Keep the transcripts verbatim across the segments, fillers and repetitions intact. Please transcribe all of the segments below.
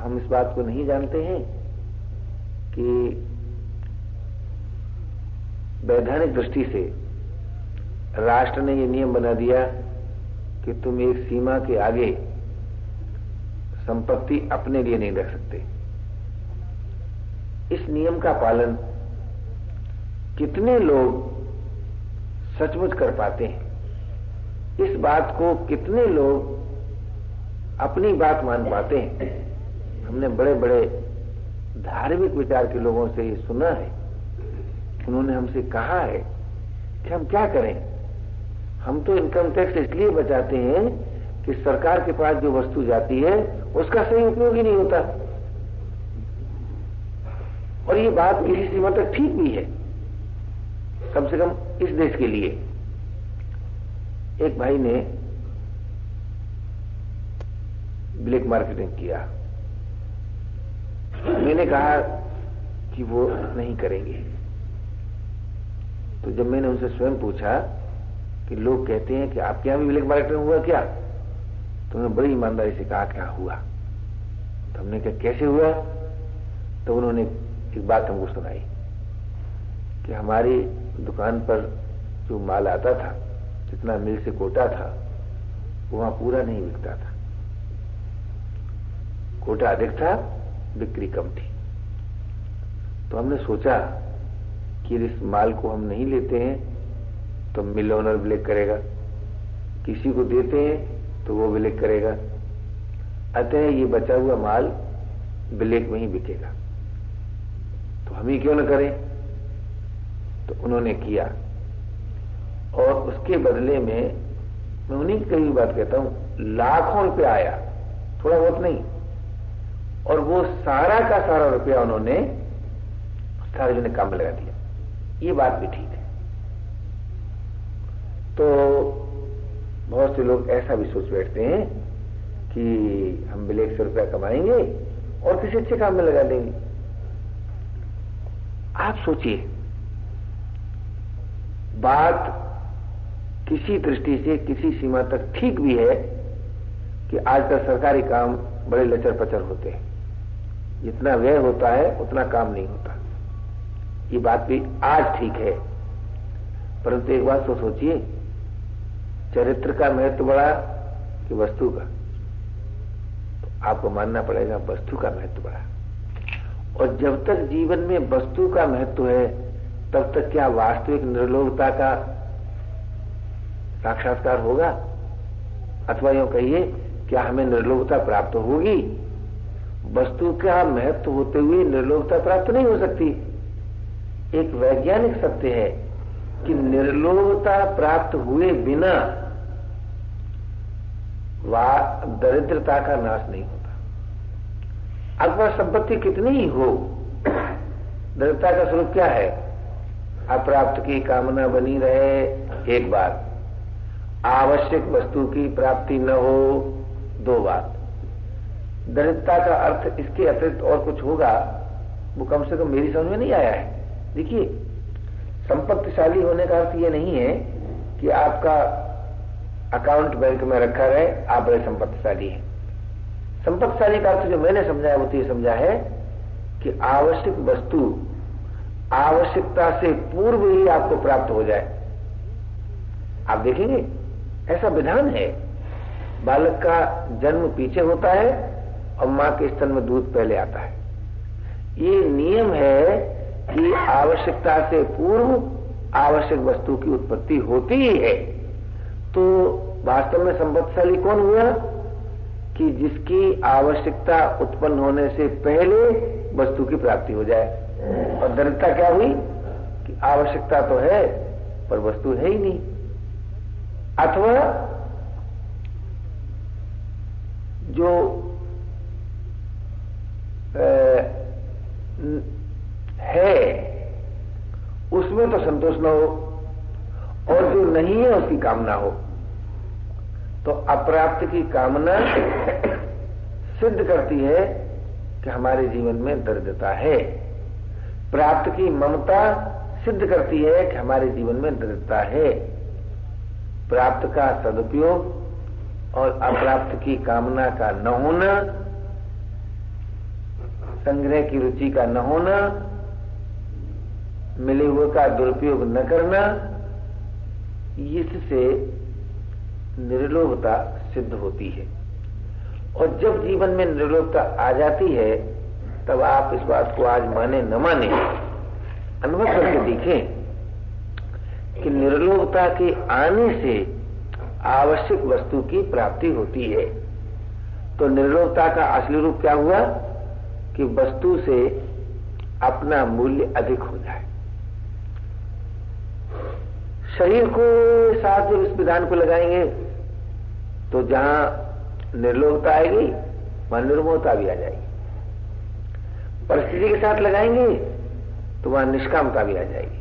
हम इस बात को नहीं जानते हैं कि वैधानिक दृष्टि से राष्ट्र ने ये नियम बना दिया कि तुम एक सीमा के आगे संपत्ति अपने लिए नहीं रख सकते। इस नियम का पालन कितने लोग सचमुच कर पाते हैं, इस बात को कितने लोग अपनी बात मान पाते हैं। हमने बड़े बड़े धार्मिक विचार के लोगों से ये सुना है, उन्होंने हमसे कहा है कि हम क्या करें, हम तो इनकम टैक्स इसलिए बचाते हैं कि सरकार के पास जो वस्तु जाती है उसका सही उपयोग ही नहीं होता। और ये बात किसी सीमा तक ठीक भी है, कम से कम इस देश के लिए। एक भाई ने ब्लैक मार्केटिंग किया, मैंने कहा कि वो नहीं करेंगे। तो जब मैंने उनसे स्वयं पूछा कि लोग कहते हैं कि आपके यहां भी ब्लैक मार्केटिंग हुआ क्या, तो उन्होंने बड़ी ईमानदारी से कहा क्या हुआ। तो हमने कहा कैसे हुआ, तो उन्होंने एक बात हमको सुनाई कि हमारी दुकान पर जो माल आता था, जितना मिल से कोटा था, वहां पूरा नहीं बिकता था। कोटा अधिक था, बिक्री कम थी। तो हमने सोचा कि इस माल को हम नहीं लेते हैं तो मिल ओनर ब्लैक करेगा, किसी को देते हैं तो वो ब्लैक करेगा, अतः ये बचा हुआ माल ब्लैक में ही बिकेगा, तो हम ही क्यों न करें। तो उन्होंने किया और उसके बदले में, मैं उन्हीं की कई बात कहता हूं, लाखों रुपया आया, थोड़ा बहुत नहीं। और वो सारा का सारा रुपया उन्होंने सार्वजनिक काम में लगा दिया। ये बात भी ठीक है। तो बहुत से लोग ऐसा भी सोच बैठते हैं कि हम ब्लैक से रुपया कमाएंगे और किसी अच्छे काम में लगा देंगे। आप सोचिए, बात किसी दृष्टि से किसी सीमा तक ठीक भी है कि आजकल सरकारी काम बड़े लचर पचर होते हैं, जितना व्यय होता है उतना काम नहीं होता। ये बात भी आज ठीक है, परंतु एक बात तो सोचिए, चरित्र का महत्व बड़ा कि वस्तु का? तो आपको मानना पड़ेगा वस्तु का महत्व बड़ा। और जब तक जीवन में वस्तु का महत्व है, तब तक क्या वास्तविक निर्लोभता का साक्षात्कार होगा? अथवा यूं कहिए, क्या हमें निर्लोभता प्राप्त होगी? वस्तु का महत्व होते हुए निर्लोभता प्राप्त नहीं हो सकती। एक वैज्ञानिक सत्य है कि निर्लोभता प्राप्त हुए बिना दरिद्रता का नाश नहीं होता। अथवा संपत्ति कितनी ही हो, दरिद्रता का स्वरूप क्या है? अप्राप्त की कामना बनी रहे, एक बात। आवश्यक वस्तु की प्राप्ति न हो, दो बात। दरिद्रता का अर्थ इसके अतिरिक्त और कुछ होगा, वो कम से कम मेरी समझ में नहीं आया है। देखिए, संपत्तिशाली होने का अर्थ ये नहीं है कि आपका अकाउंट बैंक में रखा रहे, आप बड़े संपत्तिशाली हैं। संपत्तिशाली का अर्थ जो मैंने समझा है वो तो ये समझा है कि आवश्यक वस्तु आवश्यकता से पूर्व ही आपको प्राप्त हो जाए। आप देखेंगे ऐसा विधान है, बालक का जन्म पीछे होता है और मां के स्तन में दूध पहले आता है। ये नियम है कि आवश्यकता से पूर्व आवश्यक वस्तु की उत्पत्ति होती ही है। तो वास्तव में संपत्तिशाली कौन हुआ? कि जिसकी आवश्यकता उत्पन्न होने से पहले वस्तु की प्राप्ति हो जाए। और दरिद्रता क्या हुई कि आवश्यकता तो है पर वस्तु है ही नहीं। अथवा जो है उसमें तो संतोष न हो और जो नहीं है उसकी कामना हो। तो अप्राप्त की कामना सिद्ध करती है कि हमारे जीवन में दरिद्रता है, प्राप्त की ममता सिद्ध करती है कि हमारे जीवन में दरिद्रता है। प्राप्त का सदुपयोग और अप्राप्त की कामना का न होना, संग्रह की रुचि का न होना, मिले हुए का दुरुपयोग न करना, इससे निर्लोभता सिद्ध होती है। और जब जीवन में निर्लोभता आ जाती है तब आप इस बात को आज माने न माने, अनुभव करके देखें कि निर्लोभता के आने से आवश्यक वस्तु की प्राप्ति होती है। तो निर्लोभता का असली रूप क्या हुआ कि वस्तु से अपना मूल्य अधिक हो जाए। शरीर को साथ जब इस विधान को लगाएंगे तो जहां निर्लोभता आएगी वहां निर्मोहता भी आ जाएगी। परिस्थिति के साथ लगाएंगे तो वहां निष्कामता भी आ जाएगी।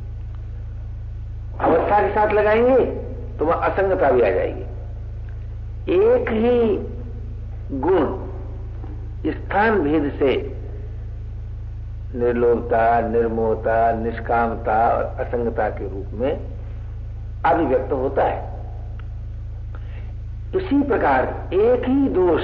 अवस्था के साथ लगाएंगे तो वहां असंगता भी आ जाएगी। एक ही गुण स्थान भेद से निर्लोभता, निर्मोहता, निष्कामता और असंगता के रूप में अभिव्यक्त होता है। इसी प्रकार एक ही दोष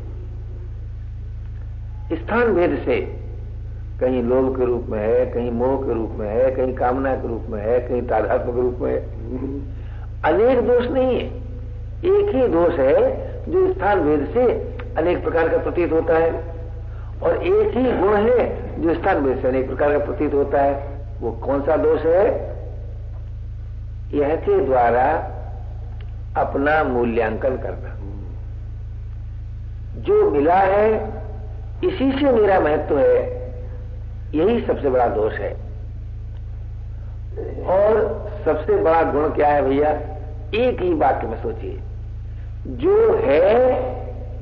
स्थान भेद से कहीं लोभ के रूप में है, कहीं मोह के रूप में है, कहीं कामना के रूप में है, कहीं तादात्म्य के रूप में है। अनेक दोष नहीं है, एक ही दोष है जो स्थान भेद से अनेक प्रकार का प्रतीत होता है। और एक ही गुण है जो स्थान भेद से अनेक प्रकार का प्रतीत होता है। वो कौन सा दोष है? यह के द्वारा अपना मूल्यांकन करना। जो मिला है इसी से मेरा महत्व है, यही सबसे बड़ा दोष है। और सबसे बड़ा गुण क्या है भैया? एक ही वाक्य में सोचिए, जो है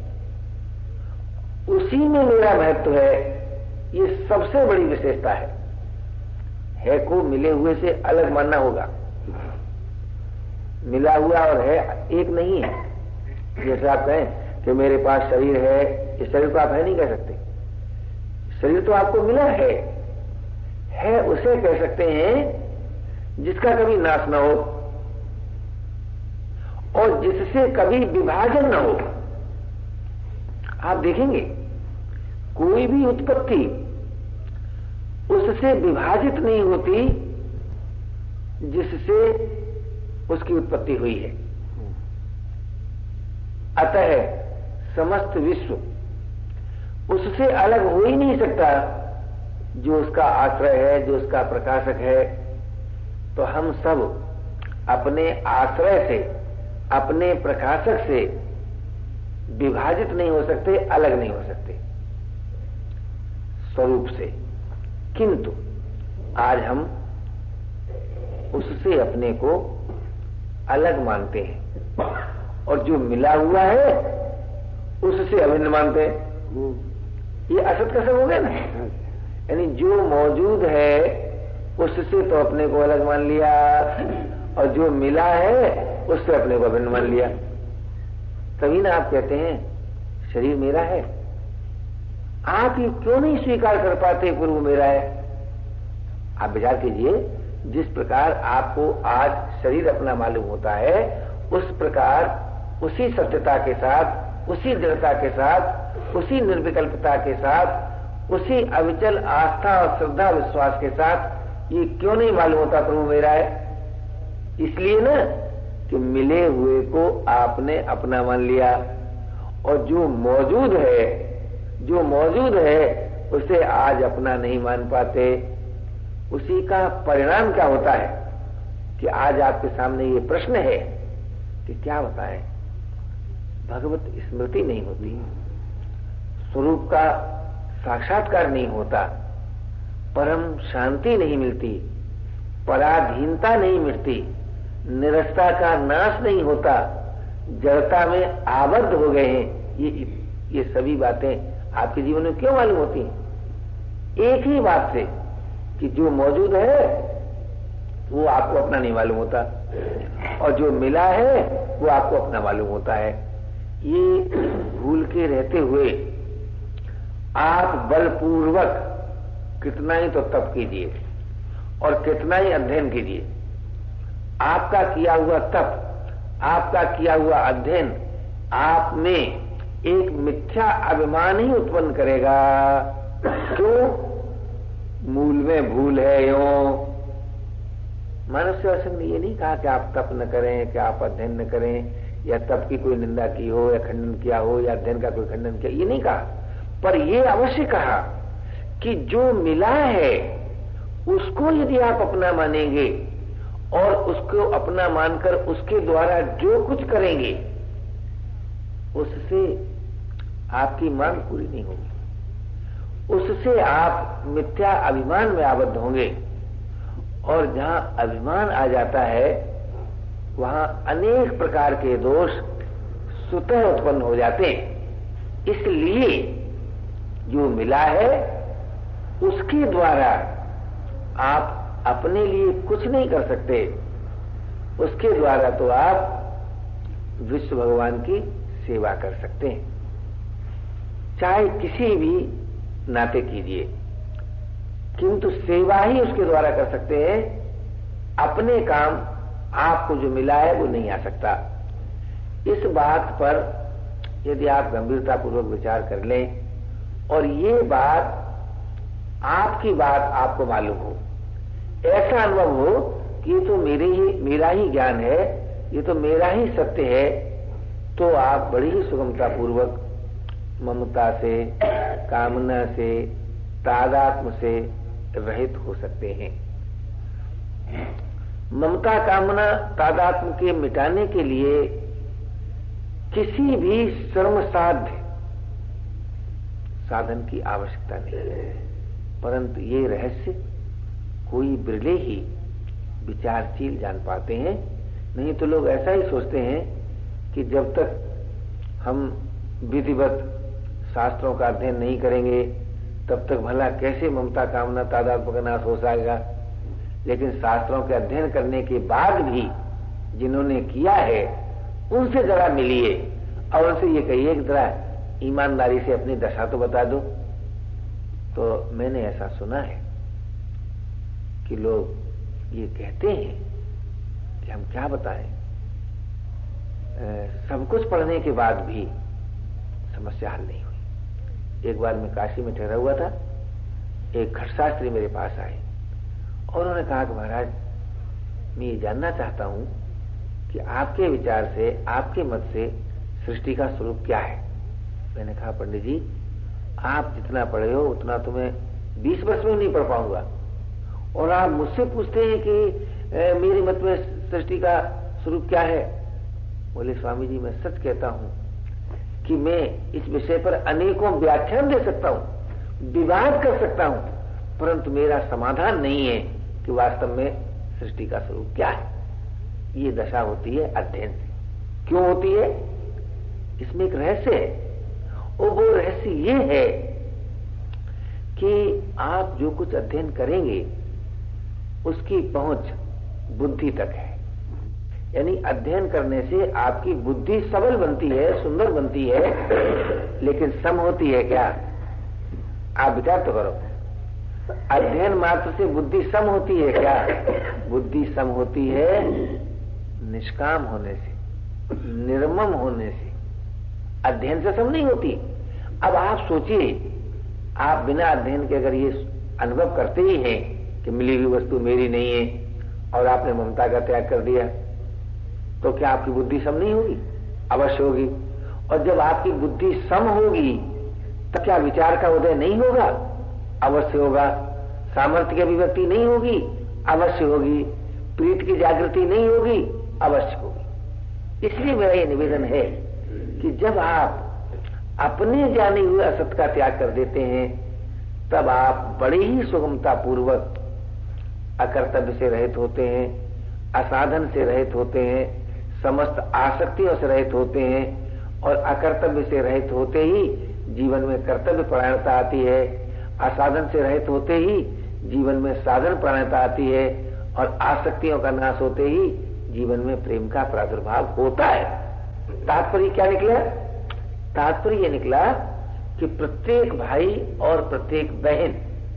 उसी में मेरा महत्व है, ये सबसे बड़ी विशेषता है। है को मिले हुए से अलग मानना होगा। मिला हुआ और है एक नहीं है। जैसे आप कहें कि मेरे पास शरीर है, इस शरीर को आप है नहीं कह सकते। शरीर तो आपको मिला है, है उसे कह सकते हैं जिसका कभी नाश न हो और जिससे कभी विभाजन न हो। आप देखेंगे कोई भी उत्पत्ति उससे विभाजित नहीं होती जिससे उसकी उत्पत्ति हुई है। अतः समस्त विश्व उससे अलग हो ही नहीं सकता जो उसका आश्रय है, जो उसका प्रकाशक है। तो हम सब अपने आश्रय से, अपने प्रकाशक से विभाजित नहीं हो सकते, अलग नहीं हो सकते स्वरूप से। किंतु आज हम उससे अपने को अलग मानते हैं और जो मिला हुआ है उससे अभिन्न मानते हैं। ये असत का सब हो गया ना। यानी जो मौजूद है उससे तो अपने को अलग मान लिया और जो मिला है उससे अपने को अभिन्न मान लिया। तभी ना आप कहते हैं शरीर मेरा है। आप ये क्यों नहीं स्वीकार कर पाते कि वो मेरा है? आप विचार कीजिए, जिस प्रकार आपको आज शरीर अपना मालूम होता है, उस प्रकार उसी सत्यता के साथ, उसी दृढ़ता के साथ, उसी निर्विकल्पता के साथ, उसी अविचल आस्था और श्रद्धा विश्वास के साथ ये क्यों नहीं मालूम होता प्रभु मेरा है? इसलिए ना कि मिले हुए को आपने अपना मान लिया और जो मौजूद है, जो मौजूद है उसे आज अपना नहीं मान पाते। उसी का परिणाम क्या होता है कि आज आपके सामने ये प्रश्न है कि क्या बताएं, भगवत स्मृति नहीं होती, स्वरूप का साक्षात्कार नहीं होता, परम शांति नहीं मिलती, पराधीनता नहीं मिटती, निरस्ता का नाश नहीं होता, जड़ता में आबद्ध हो गए हैं। ये ये सभी बातें आपके जीवन में क्यों मालूम होती हैं? एक ही बात से कि जो मौजूद है वो आपको अपना नहीं मालूम होता और जो मिला है वो आपको अपना मालूम होता है। ये भूल के रहते हुए आप बलपूर्वक कितना ही तो तप कीजिए और कितना ही अध्ययन कीजिए, आपका किया हुआ तप, आपका किया हुआ अध्ययन आप में एक मिथ्या अभिमान ही उत्पन्न करेगा क्यों? मूल में भूल है यो। मानव सेवा संघ ने ये नहीं कहा कि आप तप न करें, कि आप अध्ययन न करें, या तप की कोई निंदा की हो या खंडन किया हो, या अध्ययन का कोई खंडन किया, ये नहीं कहा। पर ये अवश्य कहा कि जो मिला है उसको यदि आप अपना मानेंगे और उसको अपना मानकर उसके द्वारा जो कुछ करेंगे उससे आपकी मांग पूरी नहीं होगी, उससे आप मिथ्या अभिमान में आबद्ध होंगे, और जहां अभिमान आ जाता है वहां अनेक प्रकार के दोष स्वतः उत्पन्न हो जाते हैं। इसलिए जो मिला है उसके द्वारा आप अपने लिए कुछ नहीं कर सकते, उसके द्वारा तो आप विश्व भगवान की सेवा कर सकते हैं, चाहे किसी भी नाते कीजिए, किंतु सेवा ही उसके द्वारा कर सकते हैं। अपने काम आपको जो मिला है वो नहीं आ सकता। इस बात पर यदि आप गंभीरतापूर्वक विचार कर लें और ये बात आपकी बात आपको मालूम हो, ऐसा अनुभव हो कि ये तो मेरे ही मेरा ही ज्ञान है, ये तो मेरा ही सत्य है, तो आप बड़ी ही सुगमता पूर्वक ममता से, कामना से, तादात्म्य से रहित हो सकते हैं। ममता, कामना, तादात्म्य के मिटाने के लिए किसी भी श्रम साध्य साधन की आवश्यकता नहीं है, परंतु ये रहस्य कोई बिरले ही विचारशील जान पाते हैं। नहीं तो लोग ऐसा ही सोचते हैं कि जब तक हम विधिवत शास्त्रों का अध्ययन नहीं करेंगे तब तक भला कैसे ममता, कामना, तादात्म्य का नाश हो जाएगा। लेकिन शास्त्रों के अध्ययन करने के बाद भी जिन्होंने किया है उनसे जरा मिलिए और उनसे ये कहिए कि जरा ईमानदारी से अपनी दशा तो बता दो। तो मैंने ऐसा सुना है कि लोग ये कहते हैं कि हम क्या बताएं, सब कुछ पढ़ने के बाद भी समस्या हल नहीं हुई। एक बार मैं काशी में ठहरा हुआ था, एक घटशास्त्री मेरे पास आए और उन्होंने कहा कि महाराज मैं ये जानना चाहता हूं कि आपके विचार से, आपके मत से सृष्टि का स्वरूप क्या है। मैंने कहा पंडित जी आप जितना पढ़े हो उतना तो मैं बीस वर्ष में नहीं पढ़ पाऊंगा, और आप मुझसे पूछते हैं कि ए, मेरे मत में सृष्टि का स्वरूप क्या है। बोले स्वामी जी मैं सच कहता हूं कि मैं इस विषय पर अनेकों व्याख्यान दे सकता हूं, विवाद कर सकता हूं, परंतु मेरा समाधान नहीं है कि वास्तव में सृष्टि का स्वरूप क्या है। ये दशा होती है अध्ययन से। क्यों होती है? इसमें एक रहस्य है, और वो रहस्य ये है कि आप जो कुछ अध्ययन करेंगे उसकी पहुंच बुद्धि तक है। यानी अध्ययन करने से आपकी बुद्धि सबल बनती है, सुंदर बनती है, लेकिन सम होती है क्या? आप विचार तो करो। अध्ययन मात्र से बुद्धि सम होती है क्या? बुद्धि सम होती है निष्काम होने से, निर्मम होने से, अध्ययन से सम नहीं होती। अब आप सोचिए, आप बिना अध्ययन के अगर ये अनुभव करते ही हैं कि मिली हुई वस्तु मेरी नहीं है और आपने ममता का त्याग कर दिया, तो क्या आपकी बुद्धि सम नहीं होगी? अवश्य होगी। और जब आपकी बुद्धि सम होगी तब क्या विचार का उदय नहीं होगा? अवश्य होगा। सामर्थ्य की अभिव्यक्ति नहीं होगी? अवश्य होगी। प्रीत की जागृति नहीं होगी? अवश्य होगी। इसलिए मेरा यह निवेदन है कि जब आप अपने जाने हुए असत का त्याग कर देते हैं तब आप बड़ी ही सुगमता पूर्वक अकर्तव्य से रहित होते हैं, असाधन से रहित होते हैं, समस्त आसक्तियों से रहित होते हैं, और अकर्तव्य से रहित होते ही जीवन में कर्तव्य परायणता आती है, असाधन से रहित होते ही जीवन में साधन परायणता आती है, और आसक्तियों का नाश होते ही जीवन में प्रेम का प्रादुर्भाव होता है। तात्पर्य क्या निकला? तात्पर्य यह निकला कि प्रत्येक भाई और प्रत्येक बहन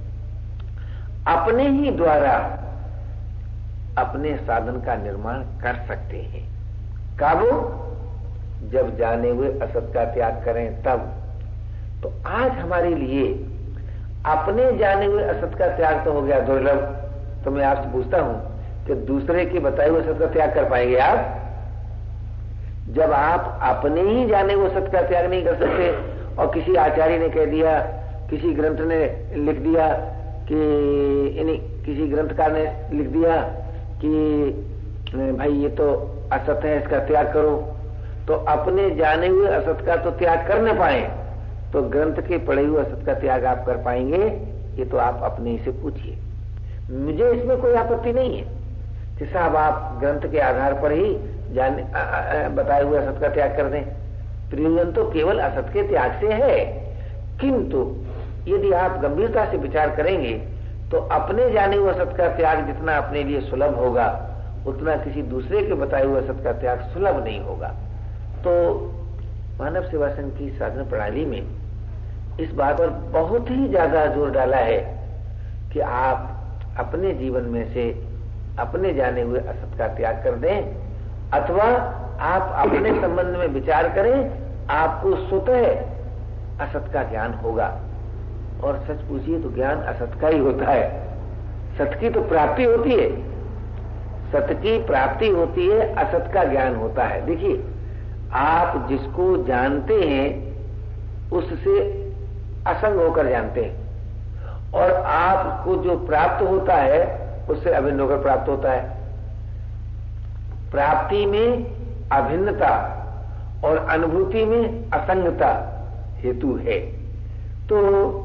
अपने ही द्वारा अपने साधन का निर्माण कर सकते हैं। कब? जब जाने हुए असत का त्याग करें तब। तो आज हमारे लिए अपने जाने हुए असत का त्याग तो हो गया दुर्लभ। तो मैं आपसे पूछता हूं कि दूसरे के बताए हुए असत का त्याग कर पाएंगे आप? जब आप अपने ही जाने हुए असत का त्याग नहीं कर सकते और किसी आचार्य ने कह दिया, किसी ग्रंथ ने लिख दिया कि यानी किसी ग्रंथकार ने लिख दिया कि भाई ये तो असत है, इसका त्याग करो, तो अपने जाने हुए असत का तो त्याग कर न पाए तो ग्रंथ के पढ़े हुए असत का त्याग आप कर पाएंगे? ये तो आप अपने ही से पूछिए। मुझे इसमें कोई आपत्ति नहीं है कि साहब आप ग्रंथ के आधार पर ही जाने बताए हुए असत का त्याग कर दें। प्रयोजन तो केवल असत के त्याग से है, किंतु यदि आप गंभीरता से विचार करेंगे तो अपने जाने हुए असत का त्याग जितना अपने लिए सुलभ होगा उतना किसी दूसरे के बताए हुए असत का त्याग सुलभ नहीं होगा। तो मानव सेवा संघ की साधना प्रणाली में इस बात पर बहुत ही ज्यादा जोर डाला है कि आप अपने जीवन में से अपने जाने हुए असत का त्याग कर दें, अथवा आप अपने संबंध में विचार करें, आपको स्वतः असत का ज्ञान होगा। और सच पूछिए तो ज्ञान असत का ही होता है, सत की तो प्राप्ति होती है, सत की प्राप्ति होती है, असत का ज्ञान होता है। देखिए, आप जिसको जानते हैं उससे असंग होकर जानते हैं, और आपको जो प्राप्त होता है उससे अभिन्न होकर प्राप्त होता है। प्राप्ति में अभिन्नता और अनुभूति में असंगता हेतु है। तो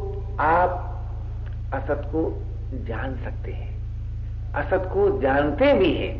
आप असत को जान सकते हैं, असत को जानते भी हैं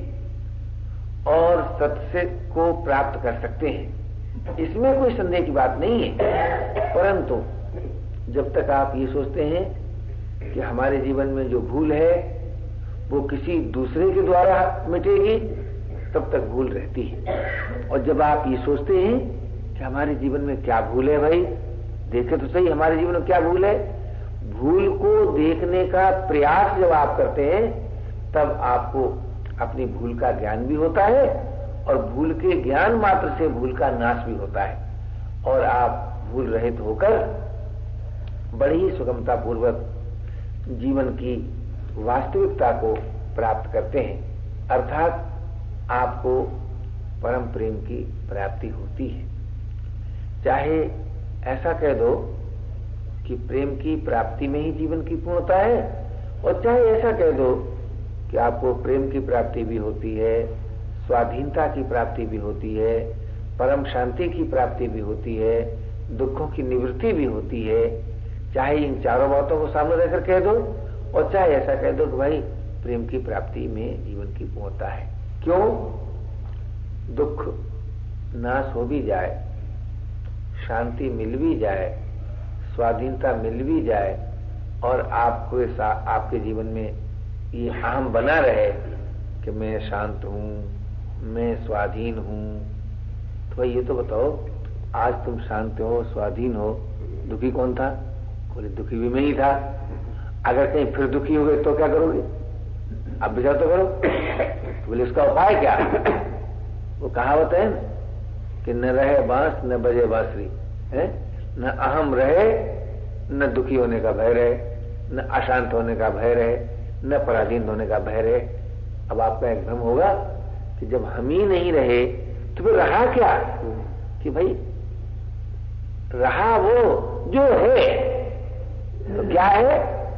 और सत्य को प्राप्त कर सकते हैं, इसमें कोई संदेह की बात नहीं है। परंतु जब तक आप ये सोचते हैं कि हमारे जीवन में जो भूल है वो किसी दूसरे के द्वारा मिटेगी, तब तक भूल रहती है। और जब आप ये सोचते हैं कि हमारे जीवन में क्या भूल है, भाई देखे तो सही हमारे जीवन में क्या भूल है, भूल को देखने का प्रयास जब आप करते हैं तब आपको अपनी भूल का ज्ञान भी होता है और भूल के ज्ञान मात्र से भूल का नाश भी होता है, और आप भूल रहित होकर बड़ी ही सुगमता पूर्वक जीवन की वास्तविकता को प्राप्त करते हैं, अर्थात आपको परम प्रेम की प्राप्ति होती है। चाहे ऐसा कह दो कि प्रेम की प्राप्ति में ही जीवन की पूर्णता है, और चाहे ऐसा कह दो कि आपको प्रेम की प्राप्ति भी होती है, स्वाधीनता की प्राप्ति भी होती है, परम शांति की प्राप्ति भी होती है, दुखों की निवृत्ति भी होती है। चाहे इन चारों बातों को सामने रखकर कह दो, और चाहे ऐसा कह दो कि भाई प्रेम की प्राप्ति में जीवन की पूर्णता है। क्यों? दुख नाश हो भी जाए, शांति मिल भी जाए, स्वाधीनता मिल भी जाए, और आपको आपके जीवन में ये अहम बना रहे कि मैं शांत हूं, मैं स्वाधीन हूं, तो भाई ये तो बताओ, आज तुम शांत हो, स्वाधीन हो, दुखी कौन था? बोले दुखी भी मैं ही था। अगर कहीं फिर दुखी हो गए तो क्या करोगे? अब विचार तो करो। तो बोले उसका उपाय क्या? वो कहावत है ना कि न रहे बांस न बजे बांसुरी, है न अहम रहे, न दुखी होने का भय रहे, न अशांत होने का भय रहे, न पराधीन होने का भय रहे। अब आपका एक भ्रम होगा कि जब हम ही नहीं रहे तो फिर रहा क्या? कि भाई रहा वो जो है, तो क्या है?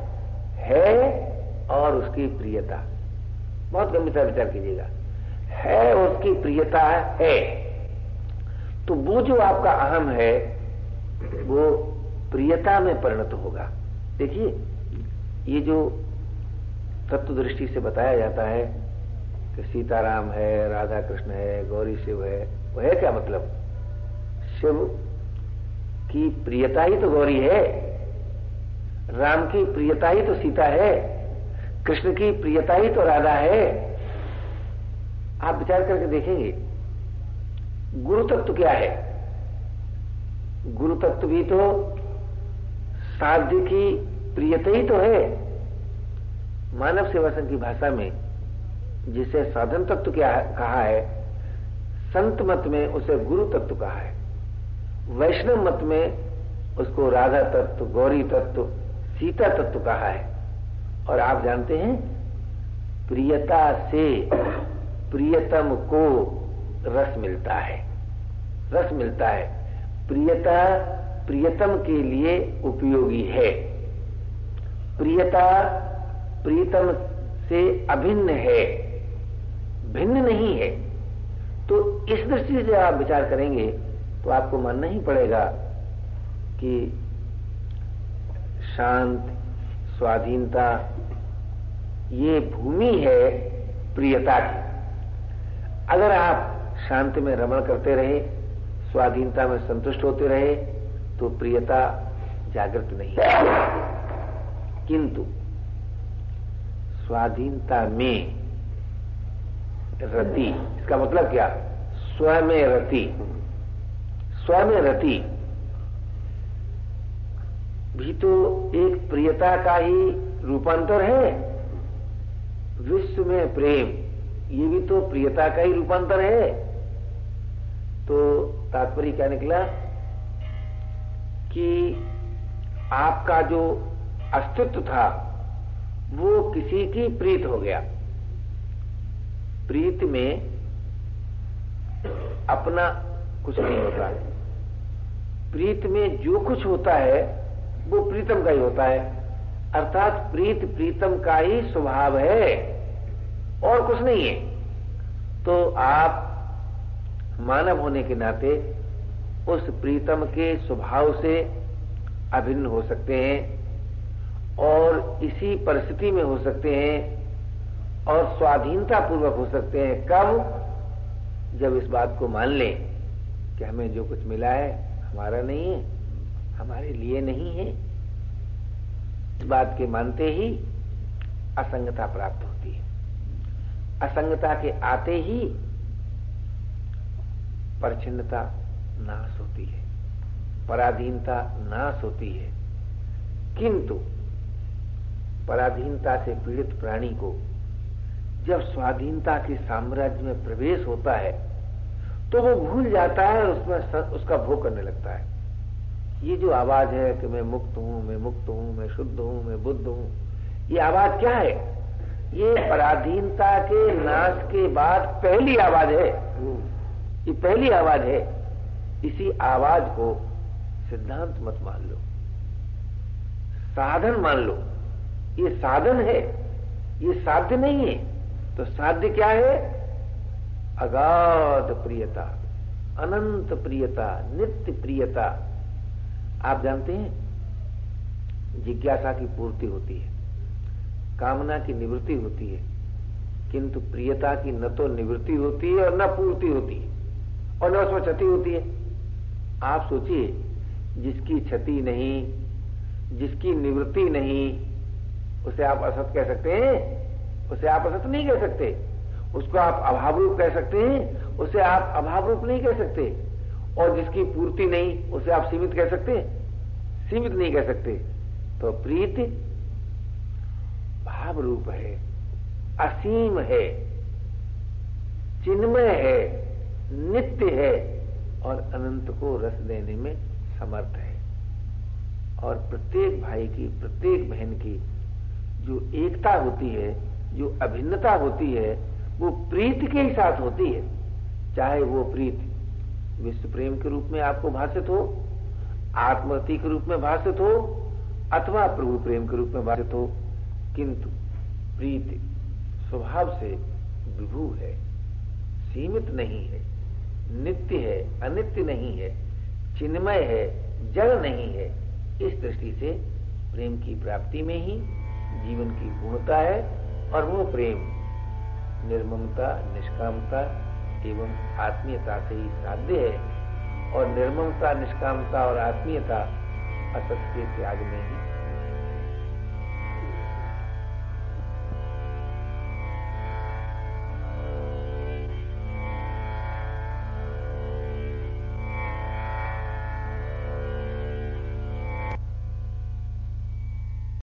है और उसकी प्रियता। बहुत गंभीरता विचार कीजिएगा, है उसकी प्रियता है। तो वो जो आपका अहम है वो प्रियता में परिणत होगा। देखिए, ये जो तत्व दृष्टि से बताया जाता है कि सीताराम है, राधा कृष्ण है, गौरी शिव है, वो है क्या मतलब? शिव की प्रियता ही तो गौरी है, राम की प्रियता ही तो सीता है, कृष्ण की प्रियता ही तो राधा है। आप विचार करके देखेंगे, गुरु तत्व क्या है? गुरु तत्व भी तो साध्य की प्रियता ही तो है। मानव सेवा संघ की भाषा में जिसे साधन तत्व क्या कहा है, संत मत में उसे गुरु तत्व कहा है, वैष्णव मत में उसको राधा तत्व, गौरी तत्व, सीता तत्व कहा है। और आप जानते हैं प्रियता से प्रियतम को रस मिलता है, रस मिलता है। प्रियता प्रियतम के लिए उपयोगी है, प्रियता प्रियतम से अभिन्न है, भिन्न नहीं है। तो इस दृष्टि से आप विचार करेंगे तो आपको मानना ही पड़ेगा कि शांत स्वाधीनता ये भूमि है प्रियता की। अगर आप शांति में रमण करते रहे, स्वाधीनता में संतुष्ट होते रहे, तो प्रियता जागृत नहीं है। किंतु स्वाधीनता में रति, इसका मतलब क्या? स्व में रति, स्व में रति भी तो एक प्रियता का ही रूपांतर है। विश्व में प्रेम, ये भी तो प्रियता का ही रूपांतर है। तो तात्पर्य क्या निकला कि आपका जो अस्तित्व था वो किसी की प्रीत हो गया। प्रीत में अपना कुछ नहीं होता है, प्रीत में जो कुछ होता है वो प्रीतम का ही होता है। अर्थात प्रीत प्रीतम का ही स्वभाव है और कुछ नहीं है। तो आप मानव होने के नाते उस प्रीतम के स्वभाव से अभिन्न हो सकते हैं और इसी परिस्थिति में हो सकते हैं और स्वाधीनता पूर्वक हो सकते हैं। कब? जब इस बात को मान लें कि हमें जो कुछ मिला है हमारा नहीं है, हमारे लिए नहीं है। इस बात के मानते ही असंगता प्राप्त होती है। असंगता के आते ही परिच्छिन्नता नाश होती है, पराधीनता नाश होती है। किंतु पराधीनता से पीड़ित प्राणी को जब स्वाधीनता के साम्राज्य में प्रवेश होता है तो वो भूल जाता है और उसमें उसका भोग करने लगता है। ये जो आवाज है कि मैं मुक्त हूं, मैं मुक्त हूं, मैं शुद्ध हूं, मैं बुद्ध हूं, ये आवाज क्या है? ये पराधीनता के नाश के बाद पहली आवाज है। ये पहली आवाज है। इसी आवाज को सिद्धांत मत मान लो, साधन मान लो। ये साधन है, ये साध्य नहीं है। तो साध्य क्या है? अगाध प्रियता, अनंत प्रियता, नित्य प्रियता। आप जानते हैं जिज्ञासा की पूर्ति होती है, कामना की निवृत्ति होती है, किंतु प्रियता की न तो निवृत्ति होती है और न पूर्ति होती है और न उसमें क्षति होती है। आप सोचिए, जिसकी क्षति नहीं, जिसकी निवृत्ति नहीं, उसे आप असत कह सकते हैं? उसे आप असत नहीं कह सकते। उसको आप अभाव रूप कह सकते हैं? उसे आप अभाव रूप नहीं कह सकते। और जिसकी पूर्ति नहीं, उसे आप सीमित कह सकते हैं? सीमित नहीं कह सकते। तो प्रीति भाव रूप है, असीम है, चिन्मय है, नित्य है और अनंत को रस देने में समर्थ है। और प्रत्येक भाई की, प्रत्येक बहन की जो एकता होती है, जो अभिन्नता होती है, वो प्रीति के ही साथ होती है। चाहे वो प्रीति विश्व प्रेम के रूप में आपको भाषित हो, आत्मरति के रूप में भाषित हो, अथवा प्रभु प्रेम के रूप में भाषित हो। किंतु प्रीति स्वभाव से विभू है, सीमित नहीं है, नित्य है, अनित्य नहीं है, चिन्मय है, जड़ नहीं है। इस दृष्टि से प्रेम की प्राप्ति में ही जीवन की पूर्णता है और वो प्रेम निर्ममता, निष्कामता एवं आत्मीयता से ही साध्य है। और निर्ममता, निष्कामता और आत्मीयता असत के त्याग में ही